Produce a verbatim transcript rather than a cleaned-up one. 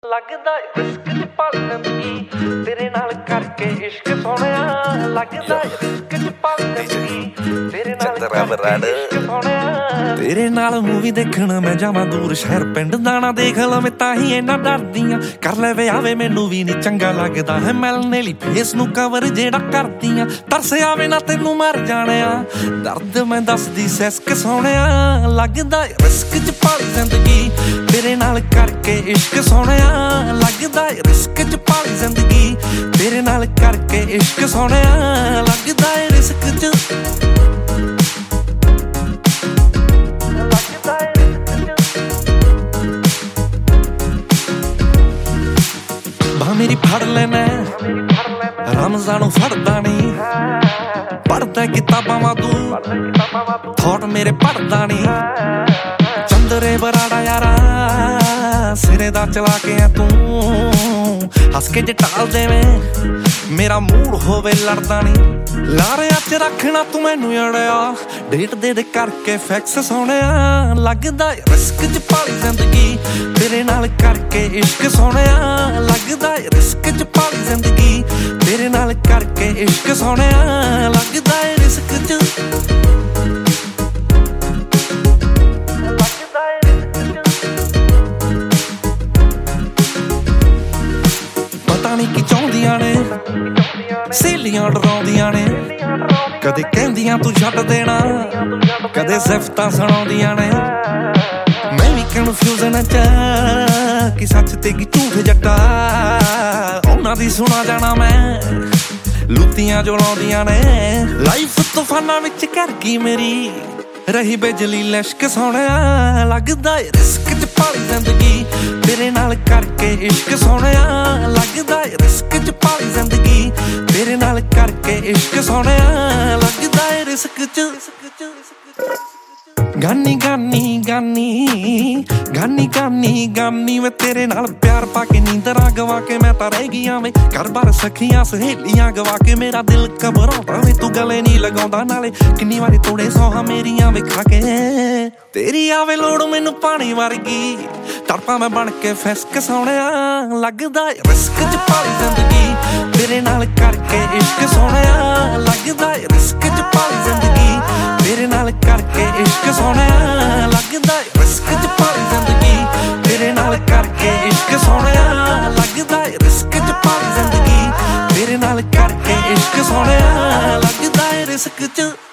ਲੱਗਦਾ ਰਿਸਕ ਚ ਪਲ ਜ਼ਿੰਦਗੀ ਤੇਰੇ ਨਾਲ ਕਰਕੇ ਇਸ਼ਕ ਸੋਹਣਿਆ ਲੱਗਦਾ ਰਿਸਕ ਚ ਪਲ ਜ਼ਿੰਦਗੀ ਤੇਰੇ ਨਾਲ ਕਰਕੇ ਇਸ਼ਕ ਸੋਹਣਿਆ ਤੇਰੇ ਨਾਲ ਮੂਵੀ ਦੇਖਣ ਮੈਂ ਜਾਵਾਂ ਦੂਰ ਸ਼ਹਿਰ ਪਿੰਡ ਦਾ ਨਾ ਦੇਖ ਲਵੇਂ ਤਾਂ ਹੀ ਇੰਨਾ ਡਰਦੀਆਂ ਕਰ ਲੈ ਵਿਆਹ ਵੇ ਮੈਨੂੰ ਵੀ ਨੀ ਚੰਗਾ ਲੱਗਦਾ ਹੈ ਮਿਲਣੇ ਲਈ ਫੇਸ ਨੂੰ ਕਵਰ ਜਿਹੜਾ ਕਰਦੀਆਂ ਤਰਸ ਆਵੇ ਨਾ ਤੈਨੂੰ ਮਰ ਜਾਣਿਆ ਦਰਦ ਮੈਂ ਦੱਸਦੀ ਸਿਸਕ ਸੋਹਣਿਆ ਲੱਗਦਾ ਰਿਸਕ ਚ ਪਲ ਜ਼ਿੰਦਗੀ ਤੇਰੇ ਨਾਲ ਕਰਕੇ ਇਸ਼ਕ ਸੋਹਣਿਆ ਲੱਗਦਾ ਰਿਸਕ ਚ ਪਾਲੀ ਜ਼ਿੰਦਗੀ ਤੇਰੇ ਨਾਲ ਕਰਕੇ ਇਸ਼ਕ ਸੋਹਣਿਆ ਲੱਗਦਾ ਰਿਸਕ ਚ ਲੱਗਦਾ ਬਾ ਮੇਰੀ ਫੜ ਲੈਣਾ ਰਮਜ਼ਾਨ ਨੂੰ ਫੜਦਾ ਨੀ ਪੜਦਾ ਕਿਤਾਬਾਂ ਵਾਧੂ ਥੋਟ ਮੇਰੇ ਪੜਦਾ ਨੀ ਚੰਦਰੇ ਬਰਾੜਾ ਯਾਰਾ ਸਿਰੇ ਦਾ ਚਲਾ ਕੇ ਆ ਤੂੰ ਹੱਸ ਕੇ ਜੇ ਟਾਲ ਦੇਵੇਂ ਮੇਰਾ ਮੂਡ ਹੋਵੇ ਲੜਦਾ ਨੀ ਲਾਰਿਆਂ ਚ ਰੱਖਣਾ ਤੂੰ ਮੈਨੂੰ ਅੜਿਆ ਡੇਟ ਦੇ ਦੇ ਕਰਕੇ ਫੈਕਸ ਸੋਹਣਿਆ ਲੱਗਦਾ ਰਿਸਕ ਚ ਪਾਲੀ ਜ਼ਿੰਦਗੀ ਤੇਰੇ ਨਾਲ ਕਰਕੇ ਇਸ਼ਕ ਸੋਹਣਿਆ ਲੱਗਦਾ ਰਿਸਕ ਚ ਪਾਲੀ ਜ਼ਿੰਦਗੀ ਤੇਰੇ ਨਾਲ ਕਰਕੇ ਇਸ਼ਕ ਸੋਹਣਿਆ ਲੱਗਦਾ ਰਿਸਕ ਚ ਕੀ ਚਾਹੁੰਦੀਆਂ ਨੇ ਸਹੇਲੀਆਂ ਡਰਾਉਂਦੀਆਂ ਨੇ ਕਦੇ ਕਹਿੰਦੀਆਂ ਤੂੰ ਛੱਡ ਦੇਣਾ ਕਦੇ ਸਿਫਤਾਂ ਸੁਣਾਉਂਦੀਆਂ ਨੇ ਮੈਂ ਵੀ ਕਨਫਿਊਜ਼ਨ ਚ ਕਿ ਸੱਚ ਤੇ ਕੀ ਝੂਠ ਜੱਟਾ ਉਹਨਾਂ ਦੀ ਸੁਣਾ ਜਾਣਾ ਮੈਂ ਲੁੱਤੀਆਂ ਜੋ ਲਾਉਂਦੀਆਂ ਨੇ ਲਾਈਫ ਤੂਫਾਨਾਂ ਵਿੱਚ ਕਰ ਗਈ ਮੇਰੀ ਰਹੀ ਬਿਜਲੀ ਲਿਸ਼ਕ ਸੋਹਣਿਆ ਲੱਗਦਾ ਰਿਸਕ ਚ ਪਾਲੀ ਜ਼ਿੰਦਗੀ ਤੇਰੇ ਨਾਲ ਕਰਕੇ ਇਸ਼ਕ ਸੋਹਣਿਆ ਲੱਗਦਾ ਰਿਸਕ ਚ ਪਾਲੀ ਜ਼ਿੰਦਗੀ ਤੇਰੇ ਨਾਲ ਕਰਕੇ ਇਸ਼ਕ ਸੋਹਣਿਆ ਲੱਗਦਾ ਰਿਸਕ ਚ ਗਾਨੀ ਗਾਨੀ ਗਾਨੀ ਗਾਨੀ ਗਾਨੀ ਗਾਨੀ ਵੇ ਤੇਰੇ ਨਾਲ ਪਿਆਰ ਪਾ ਕੇ ਨੀਂਦਰਾਂ ਗਵਾ ਕੇ ਮੈਂ ਤਾਂ ਰਹਿ ਗਈਆਂ ਵੇ ਘਰ ਬਾਰ ਸਖੀਆਂ ਸਹੇਲੀਆਂ ਗਵਾ ਕੇ ਮੇਰਾ ਦਿਲ ਘਬਰਾਉਂਦਾ ਵੇ ਤੂੰ ਗਲੇ ਨਹੀਂ ਲਗਾਉਂਦਾ ਨਾਲੇ ਕਿੰਨੀ ਵਾਰੀ ਤੋੜੇ ਸੌਹਾਂ ਮੇਰੀਆਂ ਵੇ ਖਾ ਕੇ ਤੇਰੀ ਆਵੇ ਲੋੜ ਮੈਨੂੰ ਪਾਣੀ ਵਰਗੀ ਤੜਪਾਂ ਮੈਂ ਬਣ ਕੇ ਫਿਸਕ ਸੋਹਣਿਆ ਲੱਗਦਾ ਰਿਸਕ ਚ ਪਾਲੀ ਜ਼ਿੰਦਗੀ ਤੇਰੇ ਨਾਲ ਕਰਕੇ ਇਸ਼ਕ ਸੋਹਣਿਆ ਲੱਗਦਾ ਰਿਸਕ ਚ ਪਾਲੀ ਜ਼ਿੰਦਗੀ ਤੇਰੇ ਨਾਲ ਕਰਕੇ ਇਸ਼ਕ ਸੋਹਣਿਆ ਲੱਗਦਾ ਰਿਸਕ ਚ ਪਾਲੀ ਜ਼ਿੰਦਗੀ ਤੇਰੇ ਨਾਲ ਕਰਕੇ ਇਸ਼ਕ ਸੋਹਣਿਆ ਲੱਗਦਾ ਰਿਸਕ ਚ ਪਾਲੀ ਜ਼ਿੰਦਗੀ ਤੇਰੇ ਨਾਲ ਕਰਕੇ ਇਸ਼ਕ ਸੋਹਣਿਆ ਲੱਗਦਾ ਰਿਸਕ ਚ